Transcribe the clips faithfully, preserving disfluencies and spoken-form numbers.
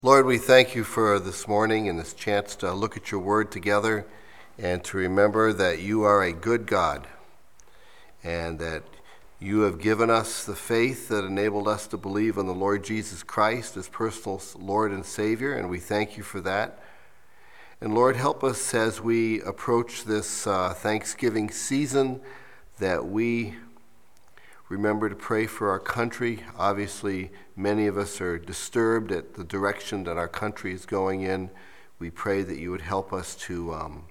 Lord, we thank you for this morning and this chance to look at your word together and to remember that you are a good God and that you have given us the faith that enabled us to believe in the Lord Jesus Christ as personal Lord and Savior, and we thank you for that. And Lord, help us as we approach this uh, Thanksgiving season that we remember to pray for our country. Obviously, many of us are disturbed at the direction that our country is going in. We pray that you would help us to um,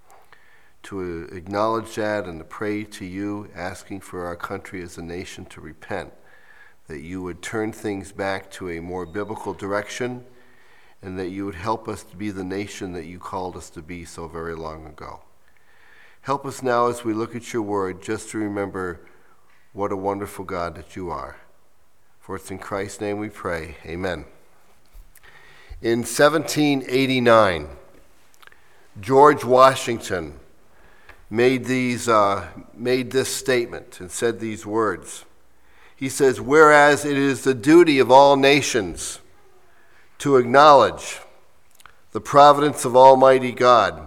to acknowledge that and to pray to you, asking for our country as a nation to repent, that you would turn things back to a more biblical direction, and that you would help us to be the nation that you called us to be so very long ago. Help us now as we look at your word just to remember what a wonderful God that you are. For it's in Christ's name we pray. Amen. In seventeen eighty-nine, George Washington made these uh, made this statement and said these words. He says, "Whereas it is the duty of all nations to acknowledge the providence of Almighty God,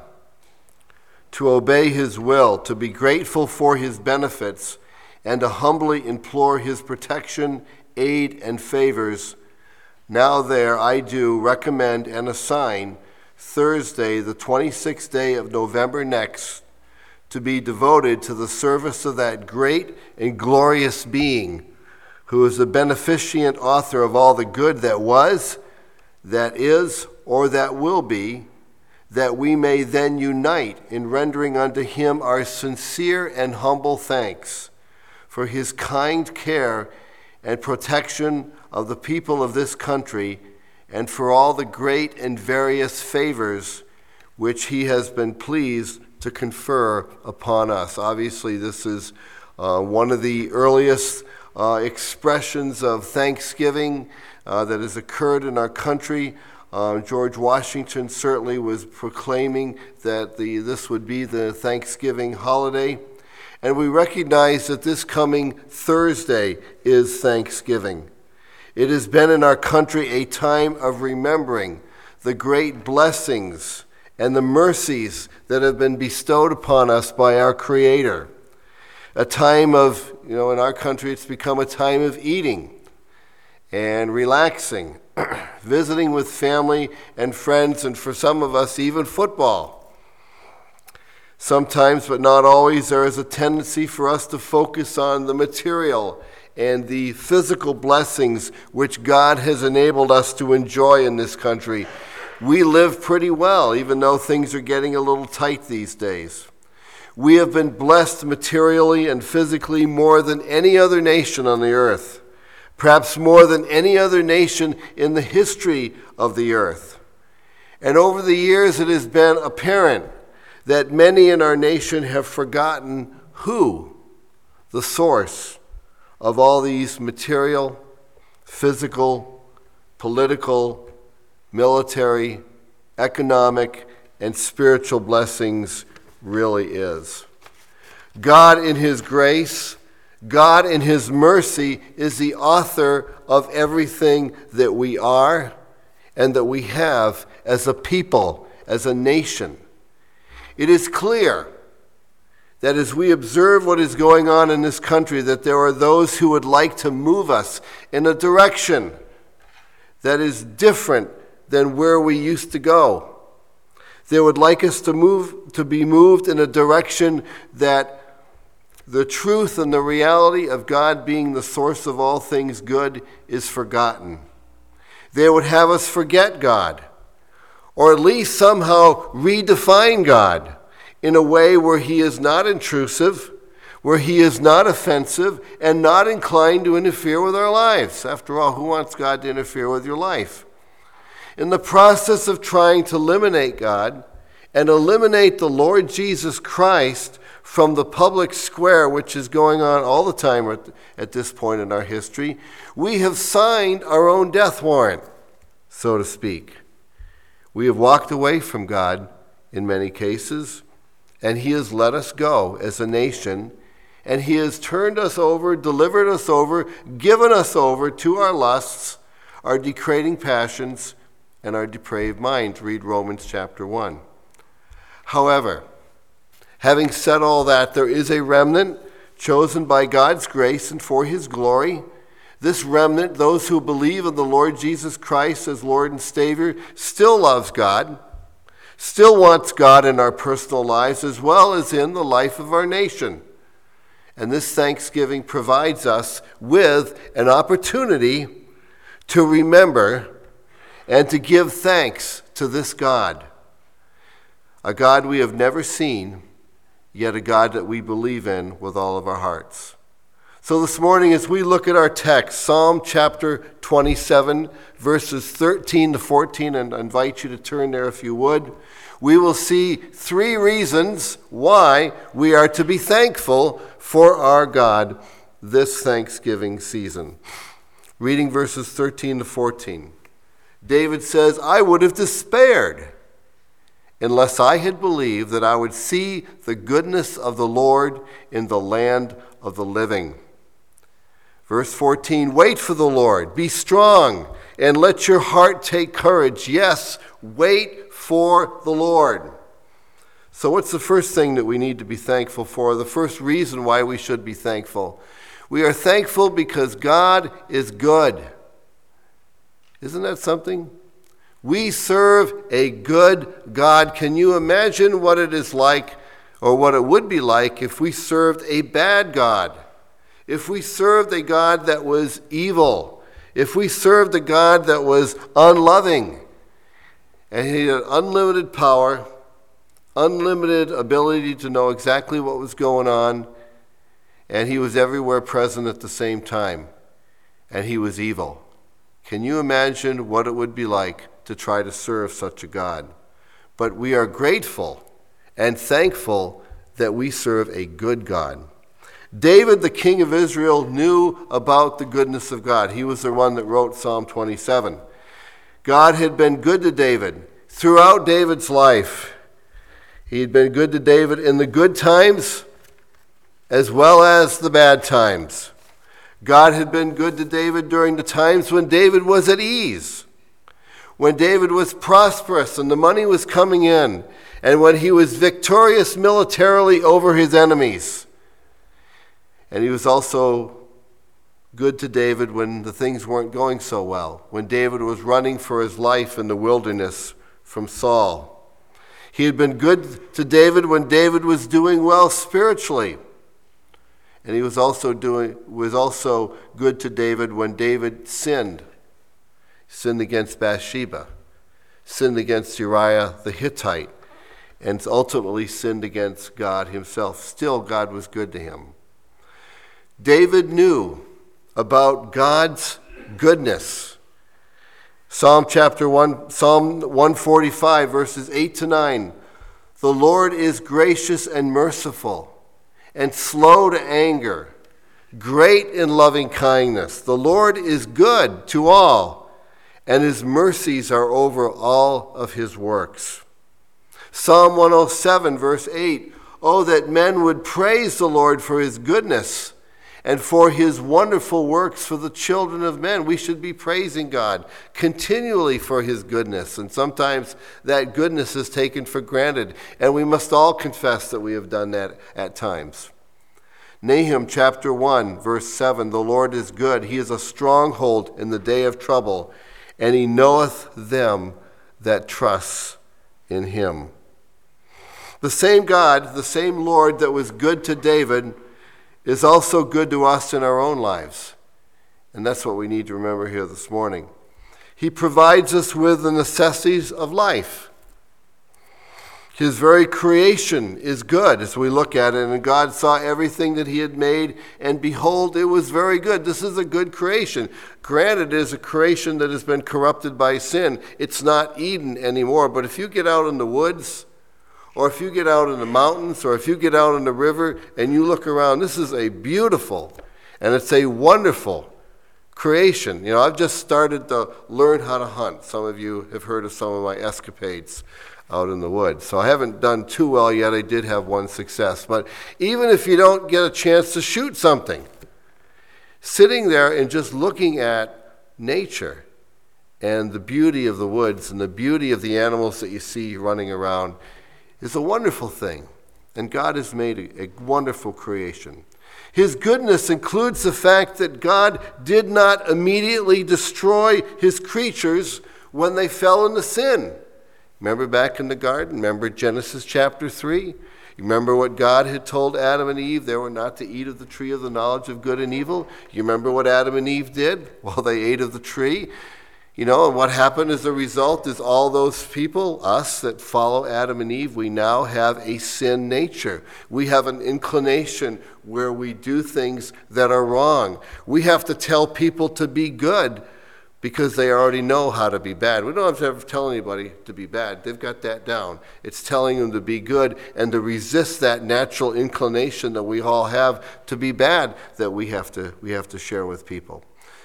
to obey his will, to be grateful for his benefits, and to humbly implore his protection, aid, and favors, now there I do recommend and assign Thursday, the twenty-sixth day of November next, to be devoted to the service of that great and glorious being who is the beneficent author of all the good that was, that is, or that will be, that we may then unite in rendering unto him our sincere and humble thanks for his kind care and protection of the people of this country, and for all the great and various favors which he has been pleased to confer upon us." Obviously, this is uh, one of the earliest uh, expressions of thanksgiving uh, that has occurred in our country. Uh, George Washington certainly was proclaiming that the this would be the Thanksgiving holiday. And we recognize that this coming Thursday is Thanksgiving. It has been in our country a time of remembering the great blessings and the mercies that have been bestowed upon us by our Creator. A time of, you know, in our country it's become a time of eating and relaxing, visiting with family and friends, and for some of us, even football. Sometimes, but not always, there is a tendency for us to focus on the material and the physical blessings which God has enabled us to enjoy in this country. We live pretty well, even though things are getting a little tight these days. We have been blessed materially and physically more than any other nation on the earth, perhaps more than any other nation in the history of the earth. And over the years, it has been apparent that many in our nation have forgotten who the source of all these material, physical, political, military, economic, and spiritual blessings really is. God in his grace, God in his mercy is the author of everything that we are and that we have as a people, as a nation. It is clear that as we observe what is going on in this country, that there are those who would like to move us in a direction that is different than where we used to go. They would like us to move, to be moved in a direction that the truth and the reality of God being the source of all things good is forgotten. They would have us forget God, or at least somehow redefine God in a way where he is not intrusive, where he is not offensive, and not inclined to interfere with our lives. After all, who wants God to interfere with your life? In the process of trying to eliminate God and eliminate the Lord Jesus Christ from the public square, which is going on all the time at, at this point in our history, we have signed our own death warrant, so to speak. We have walked away from God in many cases, and he has let us go as a nation, and he has turned us over, delivered us over, given us over to our lusts, our degrading passions, and our depraved minds. Read Romans chapter one. However, having said all that, there is a remnant chosen by God's grace and for his glory. This remnant, those who believe in the Lord Jesus Christ as Lord and Savior, still loves God, still wants God in our personal lives as well as in the life of our nation. And this Thanksgiving provides us with an opportunity to remember and to give thanks to this God, a God we have never seen, yet a God that we believe in with all of our hearts. So this morning, as we look at our text, Psalm chapter twenty-seven, verses thirteen to fourteen, and I invite you to turn there if you would, we will see three reasons why we are to be thankful for our God this Thanksgiving season. Reading verses thirteen to fourteen, David says, I would have despaired unless I had believed that I would see the goodness of the Lord in the land of the living. Verse fourteen, wait for the Lord, be strong, and let your heart take courage. Yes, wait for the Lord. So what's the first thing that we need to be thankful for? The first reason why we should be thankful. We are thankful because God is good. Isn't that something? We serve a good God. Can you imagine what it is like, or what it would be like, if we served a bad God? If we served a God that was evil, if we served a God that was unloving, and he had unlimited power, unlimited ability to know exactly what was going on, and he was everywhere present at the same time, and he was evil. Can you imagine what it would be like to try to serve such a God? But we are grateful and thankful that we serve a good God. David, the king of Israel, knew about the goodness of God. He was the one that wrote Psalm twenty-seven. God had been good to David throughout David's life. He had been good to David in the good times as well as the bad times. God had been good to David during the times when David was at ease, when David was prosperous and the money was coming in, and when he was victorious militarily over his enemies. And he was also good to David when the things weren't going so well, when David was running for his life in the wilderness from Saul. He had been good to David when David was doing well spiritually. And he was also doing was also good to David when David sinned. Sinned against Bathsheba, sinned against Uriah the Hittite, and ultimately sinned against God himself. Still, God was good to him. David knew about God's goodness. Psalm chapter one, Psalm one forty-five, verses eight to nine. The Lord is gracious and merciful, and slow to anger, great in loving kindness. The Lord is good to all, and his mercies are over all of his works. Psalm one oh seven, verse eight. Oh, that men would praise the Lord for his goodness and for his wonderful works for the children of men. We should be praising God continually for his goodness. And sometimes that goodness is taken for granted. And we must all confess that we have done that at times. Nahum chapter one, verse seven. The Lord is good. He is a stronghold in the day of trouble, and he knoweth them that trust in him. The same God, the same Lord that was good to David, is also good to us in our own lives. And that's what we need to remember here this morning. He provides us with the necessities of life. His very creation is good as we look at it. And God saw everything that he had made, and behold, it was very good. This is a good creation. Granted, it is a creation that has been corrupted by sin. It's not Eden anymore. But if you get out in the woods, or if you get out in the mountains, or if you get out in the river and you look around, this is a beautiful and it's a wonderful creation. You know, I've just started to learn how to hunt. Some of you have heard of some of my escapades out in the woods. So I haven't done too well yet. I did have one success. But even if you don't get a chance to shoot something, sitting there and just looking at nature and the beauty of the woods and the beauty of the animals that you see running around is a wonderful thing. And God has made a, a wonderful creation. His goodness includes the fact that God did not immediately destroy his creatures when they fell into sin. Remember back in the garden? Remember Genesis chapter three? You remember what God had told Adam and Eve? They were not to eat of the tree of the knowledge of good and evil. You remember what Adam and Eve did? Well, they ate of the tree. You know, and what happened as a result is all those people, us that follow Adam and Eve, we now have a sin nature. We have an inclination where we do things that are wrong. We have to tell people to be good because they already know how to be bad. We don't have to ever tell anybody to be bad. They've got that down. It's telling them to be good and to resist that natural inclination that we all have to be bad that we have to, we have to share with people.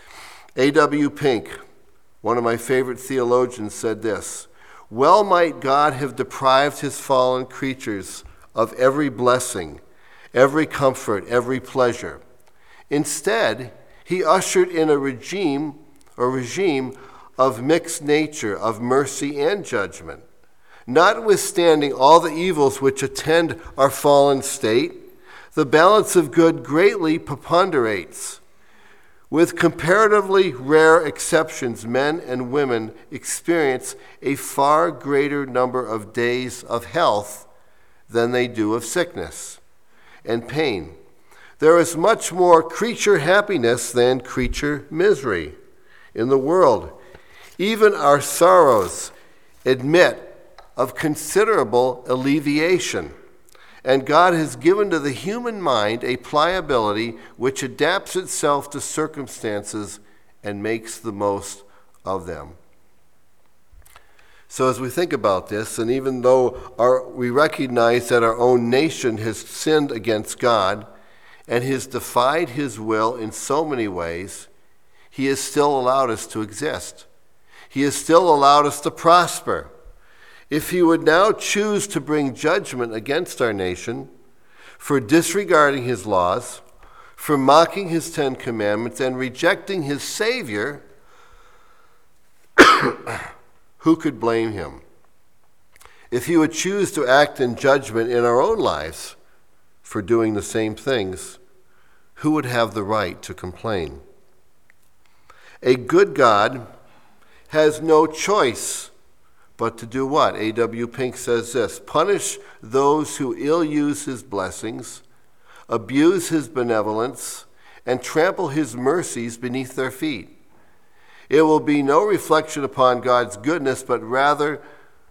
A W Pink, one of my favorite theologians, said this: well might God have deprived his fallen creatures of every blessing, every comfort, every pleasure. Instead, he ushered in a regime, a regime of mixed nature, of mercy and judgment. Notwithstanding all the evils which attend our fallen state, the balance of good greatly preponderates. With comparatively rare exceptions, men and women experience a far greater number of days of health than they do of sickness and pain. There is much more creature happiness than creature misery in the world. Even our sorrows admit of considerable alleviation. And God has given to the human mind a pliability which adapts itself to circumstances and makes the most of them. So as we think about this, and even though our, we recognize that our own nation has sinned against God and has defied his will in so many ways, he has still allowed us to exist. He has still allowed us to prosper. If he would now choose to bring judgment against our nation for disregarding his laws, for mocking his Ten Commandments, and rejecting his Savior, who could blame him? If he would choose to act in judgment in our own lives for doing the same things, who would have the right to complain? A good God has no choice but to do what? A W Pink says this: punish those who ill-use his blessings, abuse his benevolence, and trample his mercies beneath their feet. It will be no reflection upon God's goodness, but rather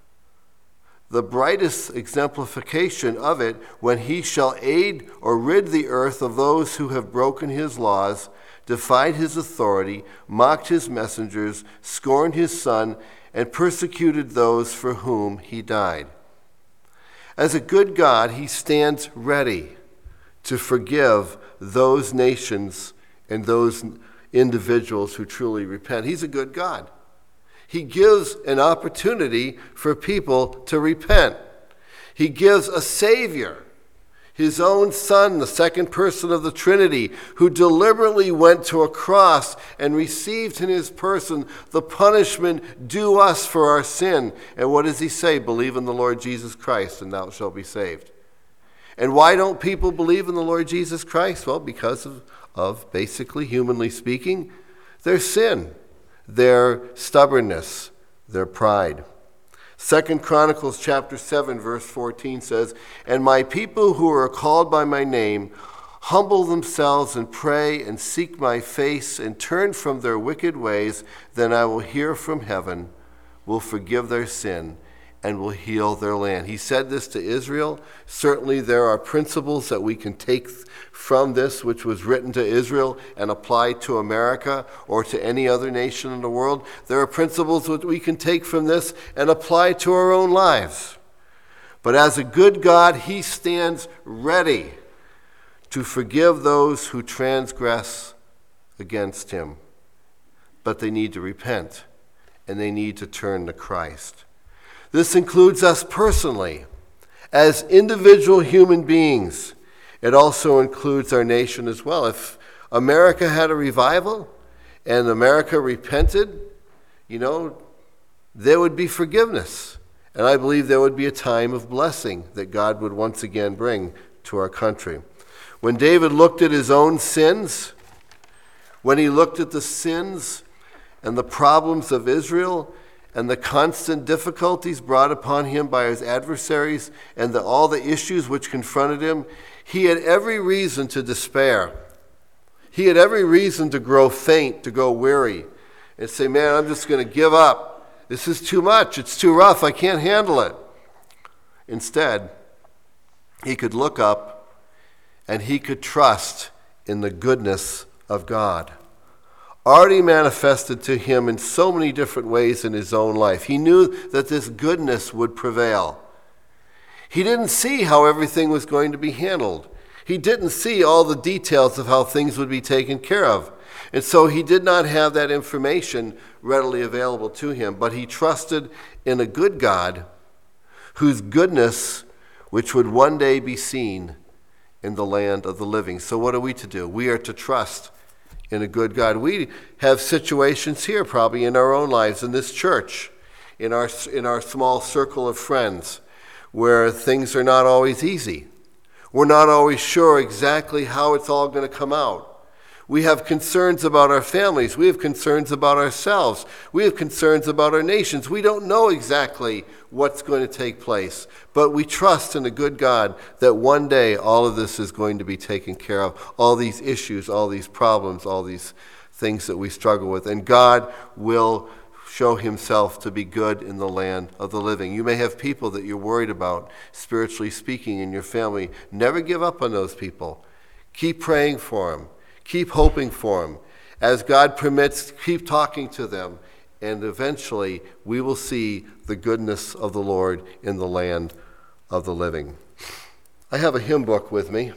the brightest exemplification of it when he shall aid or rid the earth of those who have broken his laws, defied his authority, mocked his messengers, scorned his Son, and persecuted those for whom he died. As a good God, he stands ready to forgive those nations and those individuals who truly repent. He's a good God. He gives an opportunity for people to repent. He gives a Savior, his own Son, the second person of the Trinity, who deliberately went to a cross and received in his person the punishment due us for our sin. And what does he say? Believe in the Lord Jesus Christ and thou shalt be saved. And why don't people believe in the Lord Jesus Christ? Well, because of, of basically, humanly speaking, their sin, their stubbornness, their pride. Second Chronicles chapter seven, verse fourteen says, and my people who are called by my name humble themselves and pray and seek my face and turn from their wicked ways, then I will hear from heaven, will forgive their sin, and will heal their land. He said this to Israel. Certainly there are principles that we can take from this, which was written to Israel and applied to America or to any other nation in the world. There are principles that we can take from this and apply to our own lives. But as a good God, he stands ready to forgive those who transgress against him. But they need to repent, and they need to turn to Christ. This includes us personally, as individual human beings. It also includes our nation as well. If America had a revival and America repented, you know, there would be forgiveness. And I believe there would be a time of blessing that God would once again bring to our country. When David looked at his own sins, when he looked at the sins and the problems of Israel and the constant difficulties brought upon him by his adversaries and the, all the issues which confronted him, he had every reason to despair. He had every reason to grow faint, to go weary, and say, man, I'm just going to give up. This is too much. It's too rough. I can't handle it. Instead, he could look up and he could trust in the goodness of God, already manifested to him in so many different ways in his own life. He knew that this goodness would prevail. He didn't see how everything was going to be handled. He didn't see all the details of how things would be taken care of. And so he did not have that information readily available to him, but he trusted in a good God whose goodness, which would one day be seen in the land of the living. So what are we to do? We are to trust in a good God. We have situations here probably in our own lives, in this church, in our, in our small circle of friends, where things are not always easy. We're not always sure exactly how it's all going to come out. We have concerns about our families. We have concerns about ourselves. We have concerns about our nations. We don't know exactly what's going to take place, but we trust in a good God that one day all of this is going to be taken care of, all these issues, all these problems, all these things that we struggle with, and God will show himself to be good in the land of the living. You may have people that you're worried about, spiritually speaking, in your family. Never give up on those people. Keep praying for them. Keep hoping for them. As God permits, keep talking to them. And eventually, we will see the goodness of the Lord in the land of the living. I have a hymn book with me,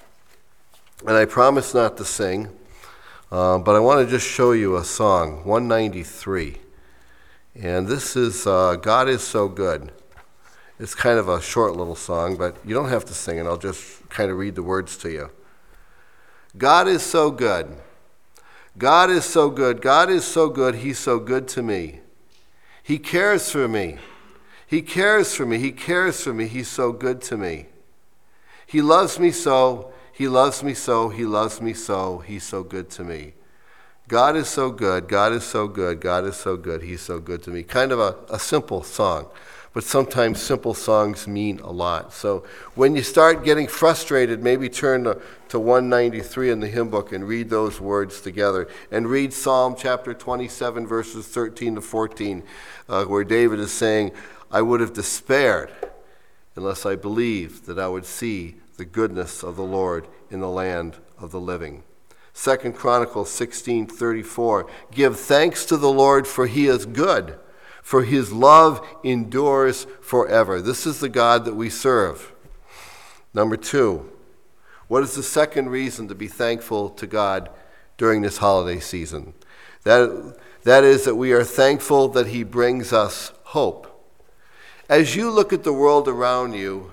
and I promise not to sing, uh, but I want to just show you a song, one ninety-three. And this is uh, God is So Good. It's kind of a short little song, but you don't have to sing it. I'll just kind of read the words to you. God is so good. God is so good. God is so good. He's so good to me. He cares for me. He cares for me. He cares for me. He's so good to me. He loves me so. He loves me so. He loves me so. He's so good to me. God is so good. God is so good. God is so good. He's so good to me. Kind of a, a simple song, but sometimes simple songs mean a lot. So when you start getting frustrated, maybe turn to, to one ninety-three in the hymn book and read those words together. And read Psalm chapter twenty-seven, verses thirteen to fourteen, uh, where David is saying, I would have despaired unless I believed that I would see the goodness of the Lord in the land of the living. Second Chronicles sixteen thirty-four, give thanks to the Lord, for he is good, for his love endures forever. This is the God that we serve. Number two, what is the second reason to be thankful to God during this holiday season? That, that is that we are thankful that he brings us hope. As you look at the world around you,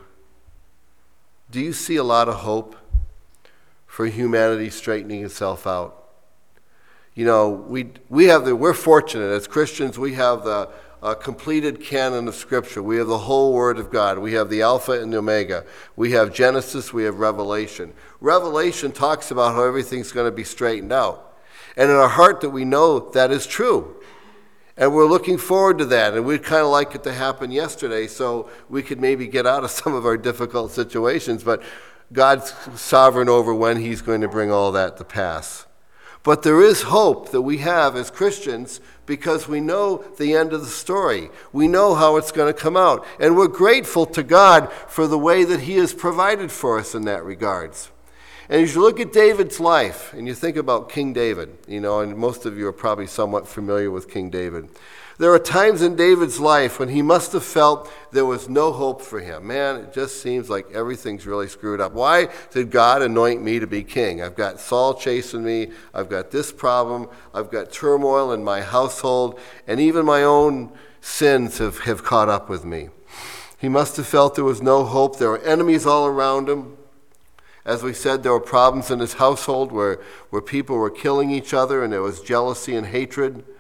do you see a lot of hope for humanity straightening itself out? You know, we we have the we're fortunate as Christians. We have the uh, completed canon of Scripture. We have the whole Word of God. We have the Alpha and the Omega. We have Genesis. We have Revelation. Revelation talks about how everything's going to be straightened out, and in our heart that we know that is true, and we're looking forward to that. And we'd kind of like it to happen yesterday, so we could maybe get out of some of our difficult situations. But God's sovereign over when he's going to bring all that to pass. But there is hope that we have as Christians because we know the end of the story. We know how it's going to come out. And we're grateful to God for the way that he has provided for us in that regards. And as you look at David's life, and you think about King David, you know, and most of you are probably somewhat familiar with King David. There are times in David's life when he must have felt there was no hope for him. Man, it just seems like everything's really screwed up. Why did God anoint me to be king? I've got Saul chasing me. I've got this problem. I've got turmoil in my household. And even my own sins have, have caught up with me. He must have felt there was no hope. There were enemies all around him. As we said, there were problems in his household where, where people were killing each other and there was jealousy and hatred.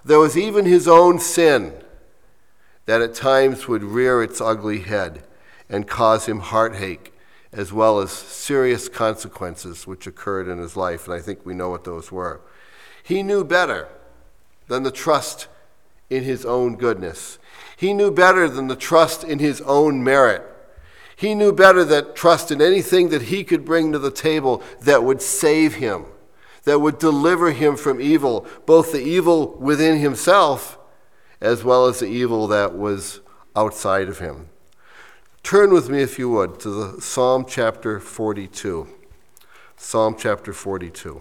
There was even his own sin that at times would rear its ugly head and cause him heartache, as well as serious consequences which occurred in his life, and I think we know what those were. He knew better than the trust in his own goodness. He knew better than the trust in his own merit. He knew better that trust in anything that he could bring to the table that would save him, that would deliver him from evil, both the evil within himself as well as the evil that was outside of him. Turn with me, if you would, to the Psalm chapter forty-two. Psalm chapter forty-two.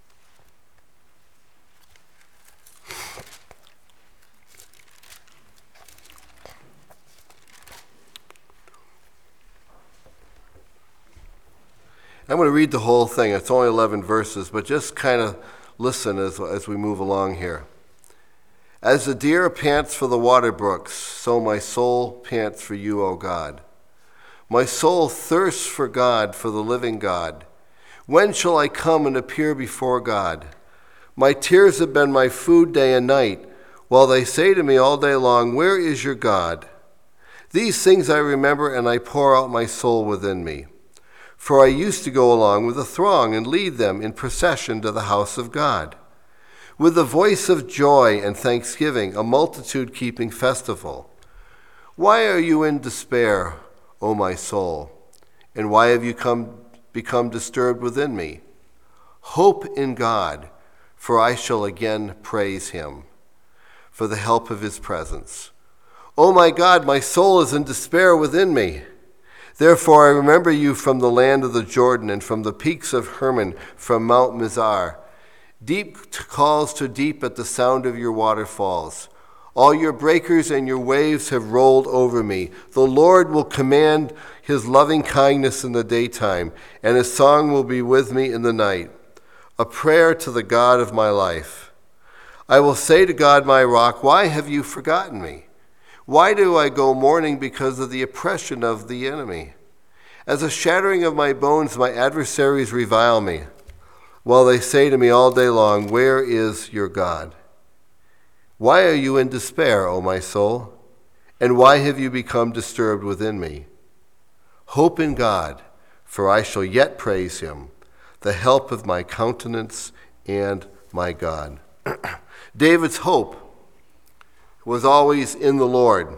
I'm going to read the whole thing. It's only eleven verses, but just kind of listen as, as we move along here. As the deer pants for the water brooks, so my soul pants for you, O God. My soul thirsts for God, for the living God. When shall I come and appear before God? My tears have been my food day and night, while they say to me all day long, where is your God? These things I remember, and I pour out my soul within me. For I used to go along with the throng and lead them in procession to the house of God, with the voice of joy and thanksgiving, a multitude keeping festival. Why are you in despair, O my soul? And why have you come, become disturbed within me? Hope in God, for I shall again praise him for the help of his presence. O my God, my soul is in despair within me. Therefore I remember you from the land of the Jordan and from the peaks of Hermon, from Mount Mizar. Deep calls to deep at the sound of your waterfalls. All your breakers and your waves have rolled over me. The Lord will command his loving kindness in the daytime, and his song will be with me in the night, a prayer to the God of my life. I will say to God, my rock, why have you forgotten me? Why do I go mourning because of the oppression of the enemy? As a shattering of my bones, my adversaries revile me, while they say to me all day long, where is your God? Why are you in despair, O my soul? And why have you become disturbed within me? Hope in God, for I shall yet praise him, the help of my countenance and my God. David's hope was always in the Lord,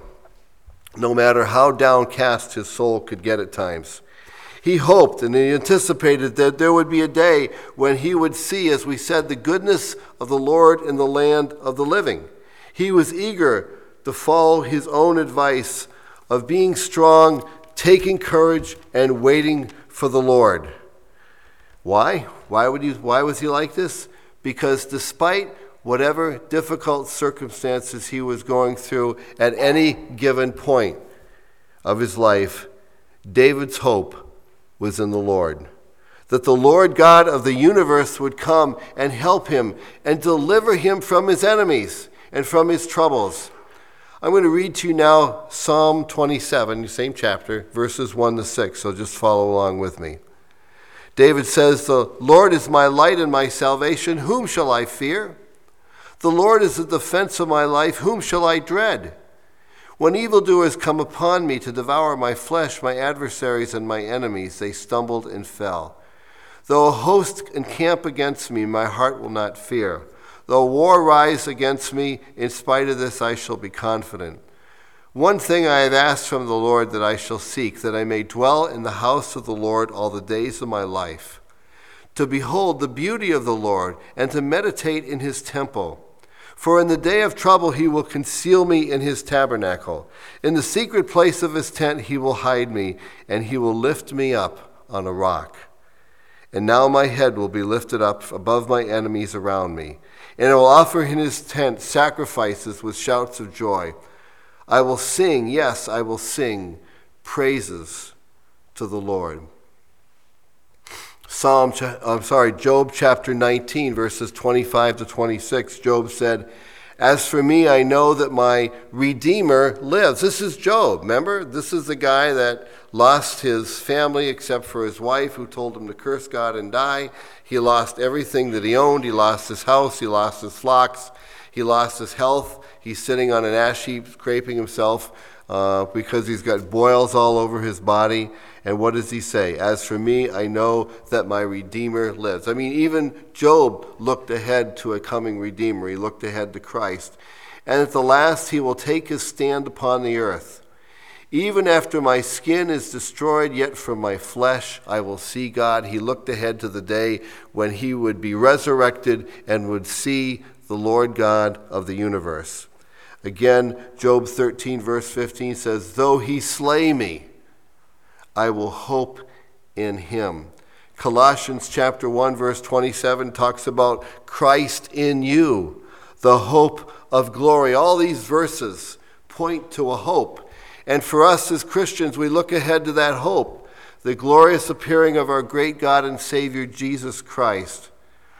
no matter how downcast his soul could get at times. He hoped and he anticipated that there would be a day when he would see, as we said, the goodness of the Lord in the land of the living. He was eager to follow his own advice of being strong, taking courage, and waiting for the Lord. Why? Why would he, why was he like this? Because despite whatever difficult circumstances he was going through at any given point of his life, David's hope was in the Lord. That the Lord God of the universe would come and help him and deliver him from his enemies and from his troubles. I'm going to read to you now Psalm twenty-seven, the same chapter, verses one to six, so just follow along with me. David says, the Lord is my light and my salvation. Whom shall I fear? The Lord is the defense of my life. Whom shall I dread? When evildoers come upon me to devour my flesh, my adversaries and my enemies, they stumbled and fell. Though a host encamp against me, my heart will not fear. Though war rise against me, in spite of this I shall be confident. One thing I have asked from the Lord that I shall seek, that I may dwell in the house of the Lord all the days of my life, to behold the beauty of the Lord and to meditate in his temple. For in the day of trouble he will conceal me in his tabernacle. In the secret place of his tent he will hide me, and he will lift me up on a rock. And now my head will be lifted up above my enemies around me, and I will offer in his tent sacrifices with shouts of joy. I will sing, yes, I will sing praises to the Lord. Psalm, I'm sorry, Job chapter nineteen, verses twenty-five to twenty-six, Job said, as for me, I know that my Redeemer lives. This is Job, remember? This is the guy that lost his family except for his wife, who told him to curse God and die. He lost everything that he owned. He lost his house. He lost his flocks. He lost his health. He's sitting on an ash heap, scraping himself uh, because he's got boils all over his body. And what does he say? As for me, I know that my Redeemer lives. I mean, even Job looked ahead to a coming Redeemer. He looked ahead to Christ. And at the last, he will take his stand upon the earth. Even after my skin is destroyed, yet from my flesh I will see God. He looked ahead to the day when he would be resurrected and would see the Lord God of the universe. Again, Job thirteen, verse fifteen says, though he slay me, I will hope in him. Colossians chapter one, verse twenty-seven talks about Christ in you, the hope of glory. All these verses point to a hope. And for us as Christians, we look ahead to that hope, the glorious appearing of our great God and Savior, Jesus Christ.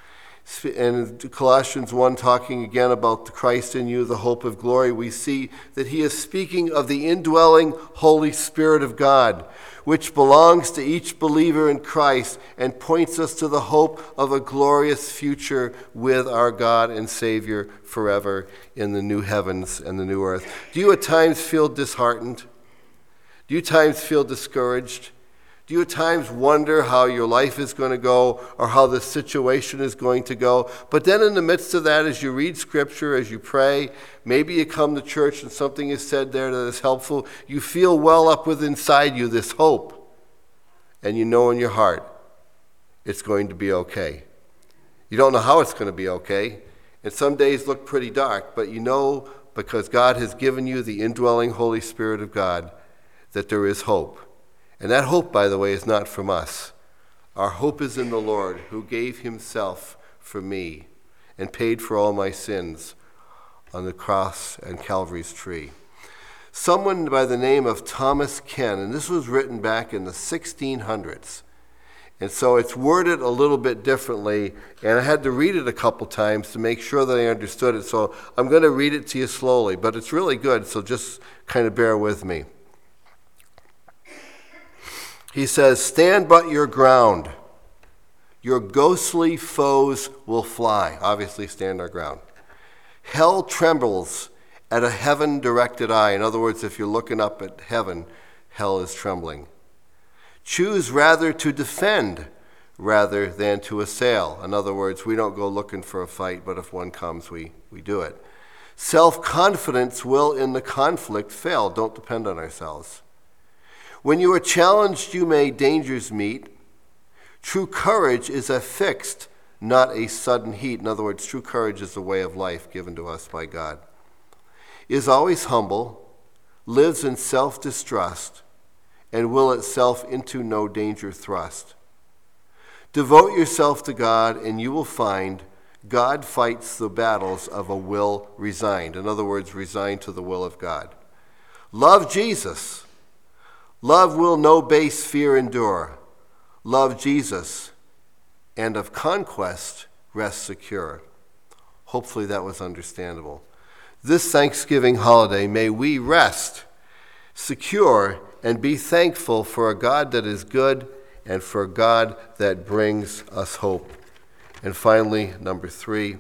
And Colossians one, talking again about the Christ in you, the hope of glory, we see that he is speaking of the indwelling Holy Spirit of God, which belongs to each believer in Christ and points us to the hope of a glorious future with our God and Savior forever in the new heavens and the new earth. Do you at times feel disheartened? Do you at times feel discouraged? Do you at times wonder how your life is going to go or how the situation is going to go? But then in the midst of that, as you read Scripture, as you pray, maybe you come to church and something is said there that is helpful, you feel well up within inside you this hope. And you know in your heart, it's going to be okay. You don't know how it's going to be okay. And some days look pretty dark, but you know because God has given you the indwelling Holy Spirit of God that there is hope. And that hope, by the way, is not from us. Our hope is in the Lord, who gave himself for me and paid for all my sins on the cross and Calvary's tree. Someone by the name of Thomas Ken, and this was written back in the sixteen hundreds. And so it's worded a little bit differently, and I had to read it a couple times to make sure that I understood it. So I'm going to read it to you slowly, but it's really good, so just kind of bear with me. He says, stand but your ground. Your ghostly foes will fly. Obviously, stand our ground. Hell trembles at a heaven-directed eye. In other words, if you're looking up at heaven, hell is trembling. Choose rather to defend rather than to assail. In other words, we don't go looking for a fight, but if one comes, we, we do it. Self-confidence will in the conflict fail. Don't depend on ourselves. When you are challenged, you may dangers meet. True courage is a fixed, not a sudden heat. In other words, true courage is a way of life given to us by God. Is always humble, lives in self-distrust, and will itself into no danger thrust. Devote yourself to God, and you will find God fights the battles of a will resigned. In other words, resigned to the will of God. Love Jesus. Love will no base fear endure. Love Jesus, and of conquest rest secure. Hopefully that was understandable. This Thanksgiving holiday, may we rest secure and be thankful for a God that is good and for a God that brings us hope. And finally, number three,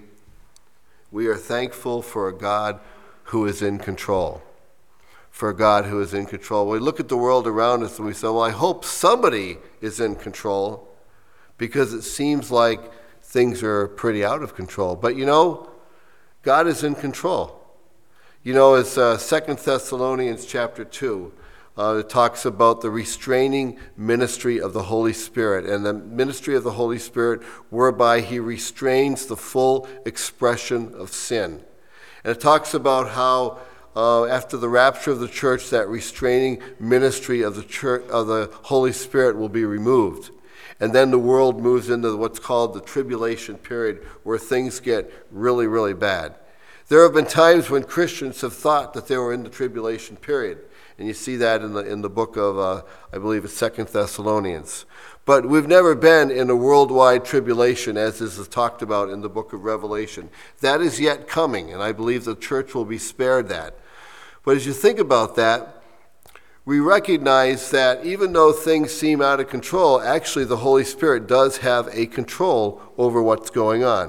we are thankful for a God who is in control. For a God who is in control. We look at the world around us and we say, well, I hope somebody is in control because it seems like things are pretty out of control. But you know, God is in control. You know, as uh, Second Thessalonians chapter two, uh, it talks about the restraining ministry of the Holy Spirit and the ministry of the Holy Spirit whereby he restrains the full expression of sin. And it talks about how Uh, after the rapture of the church, that restraining ministry of the church of the Holy Spirit will be removed. And then the world moves into what's called the tribulation period, where things get really, really bad. There have been times when Christians have thought that they were in the tribulation period. And you see that in the in the book of, uh, I believe it's Second Thessalonians. But we've never been in a worldwide tribulation, as is talked about in the book of Revelation. That is yet coming, and I believe the church will be spared that. But as you think about that, we recognize that even though things seem out of control, actually the Holy Spirit does have a control over what's going on.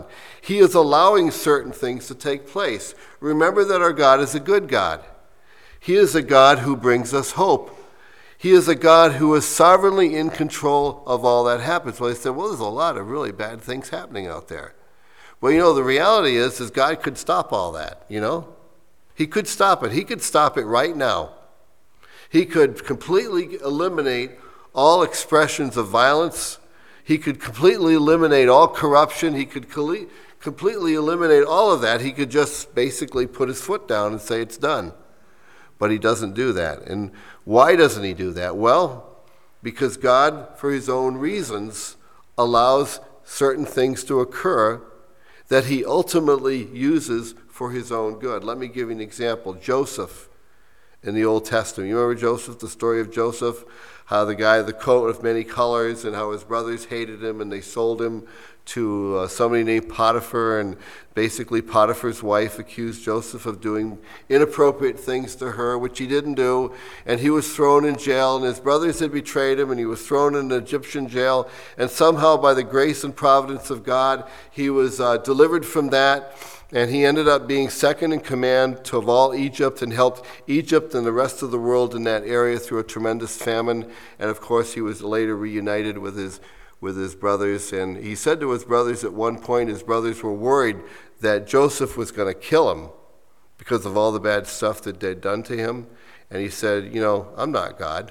He is allowing certain things to take place. Remember that our God is a good God. He is a God who brings us hope. He is a God who is sovereignly in control of all that happens. Well, they said, well, there's a lot of really bad things happening out there. Well, you know, the reality is, is God could stop all that, you know? He could stop it. He could stop it right now. He could completely eliminate all expressions of violence. He could completely eliminate all corruption. He could completely eliminate all of that. He could just basically put his foot down and say it's done. But he doesn't do that. And why doesn't he do that? Well, because God, for his own reasons, allows certain things to occur that he ultimately uses for his own good. Let me give you an example. Joseph in the Old Testament. You remember Joseph, the story of Joseph? How the guy, the coat of many colors, and how his brothers hated him and they sold him to uh, somebody named Potiphar, and basically Potiphar's wife accused Joseph of doing inappropriate things to her, which he didn't do, and he was thrown in jail, and his brothers had betrayed him, and he was thrown in an Egyptian jail, and somehow by the grace and providence of God, he was uh, delivered from that, and he ended up being second in command to of all Egypt and helped Egypt and the rest of the world in that area through a tremendous famine, and of course he was later reunited with his with his brothers, and he said to his brothers at one point, his brothers were worried that Joseph was going to kill him because of all the bad stuff that they'd done to him, and he said, you know, I'm not God.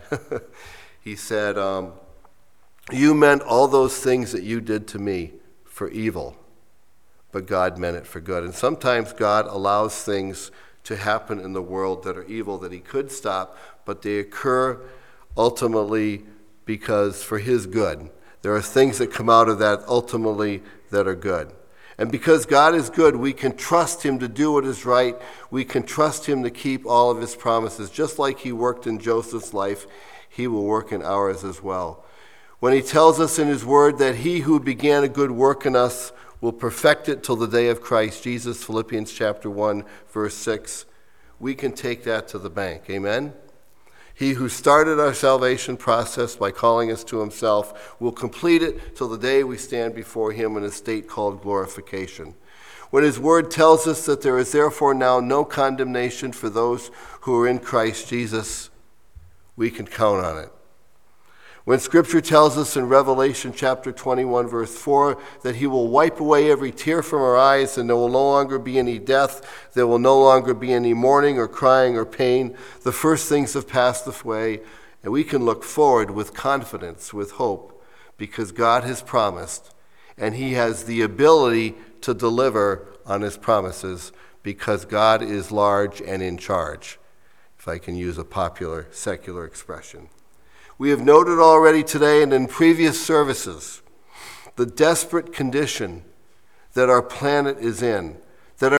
He said, um, you meant all those things that you did to me for evil, but God meant it for good. And sometimes God allows things to happen in the world that are evil that he could stop, but they occur ultimately because for his good. There are things that come out of that ultimately that are good. And because God is good, we can trust him to do what is right. We can trust him to keep all of his promises. Just like he worked in Joseph's life, he will work in ours as well. When he tells us in his word that he who began a good work in us will perfect it till the day of Christ Jesus, Philippians chapter one, verse six, we can take that to the bank. Amen? He who started our salvation process by calling us to himself will complete it till the day we stand before him in a state called glorification. When his word tells us that there is therefore now no condemnation for those who are in Christ Jesus, we can count on it. When Scripture tells us in Revelation chapter twenty-one, verse four, that he will wipe away every tear from our eyes, and there will no longer be any death, there will no longer be any mourning or crying or pain, the first things have passed away, and we can look forward with confidence, with hope, because God has promised, and he has the ability to deliver on his promises, because God is large and in charge, if I can use a popular secular expression. We have noted already today and in previous services the desperate condition that our planet is in.